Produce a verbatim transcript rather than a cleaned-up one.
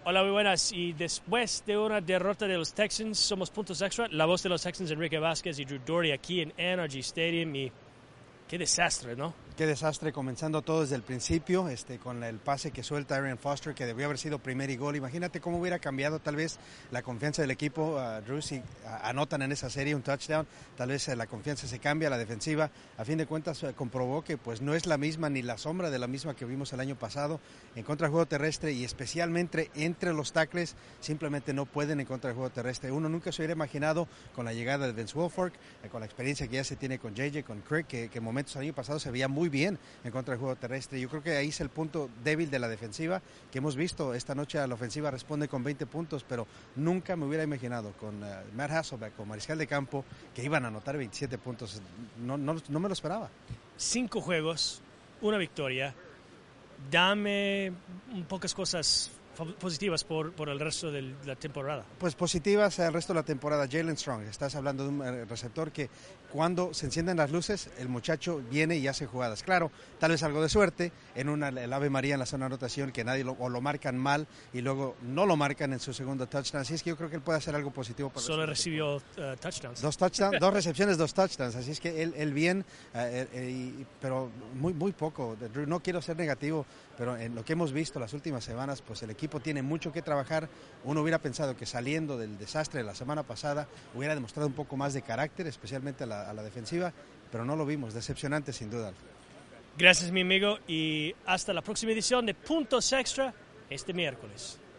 Hola, muy buenas. Y después de una derrota de los Texans, somos puntos extra. La voz de los Texans, Enrique Vázquez y Drew Doherty aquí en N R G Stadium. Y qué desastre, ¿no? Qué desastre, comenzando todo desde el principio, este, con el pase que suelta Arian Foster, que debió haber sido primer y gol. Imagínate cómo hubiera cambiado tal vez la confianza del equipo. Uh, Drew, si uh, anotan en esa serie un touchdown, tal vez uh, la confianza se cambia, la defensiva, a fin de cuentas, uh, comprobó que pues no es la misma ni la sombra de la misma que vimos el año pasado en contra del juego terrestre, y especialmente entre los tackles, simplemente no pueden en contra del juego terrestre. Uno nunca se hubiera imaginado con la llegada de Vince Wilfork, uh, con la experiencia que ya se tiene con J J, con Crick, que, que en momentos el año pasado se veía muy bien en contra del juego terrestre. Yo creo que ahí es el punto débil de la defensiva que hemos visto. Esta noche a la ofensiva responde con veinte puntos, pero nunca me hubiera imaginado con uh, Matt Hasselbeck, con mariscal de campo, que iban a anotar veintisiete puntos. No, no, no me lo esperaba. Cinco juegos, una victoria. Dame pocas cosas positivas por, por el resto de la temporada. Pues positivas el resto de la temporada. Jalen Strong, estás hablando de un receptor que cuando se encienden las luces, el muchacho viene y hace jugadas. Claro, tal vez algo de suerte, en una, el Ave María en la zona de anotación, que nadie lo, o lo marcan mal y luego no lo marcan en su segundo touchdown. Así es que yo creo que él puede hacer algo positivo. Para Solo recibió uh, touchdowns. Dos touchdowns, dos recepciones, dos touchdowns. Así es que él, él bien, eh, eh, pero muy, muy poco. No quiero ser negativo, pero en lo que hemos visto las últimas semanas, pues el equipo tiene mucho que trabajar. Uno hubiera pensado que saliendo del desastre de la semana pasada hubiera demostrado un poco más de carácter, especialmente a la, a la defensiva, pero no lo vimos. Decepcionante sin duda. Gracias, mi amigo, y hasta la próxima edición de Puntos Extra este miércoles.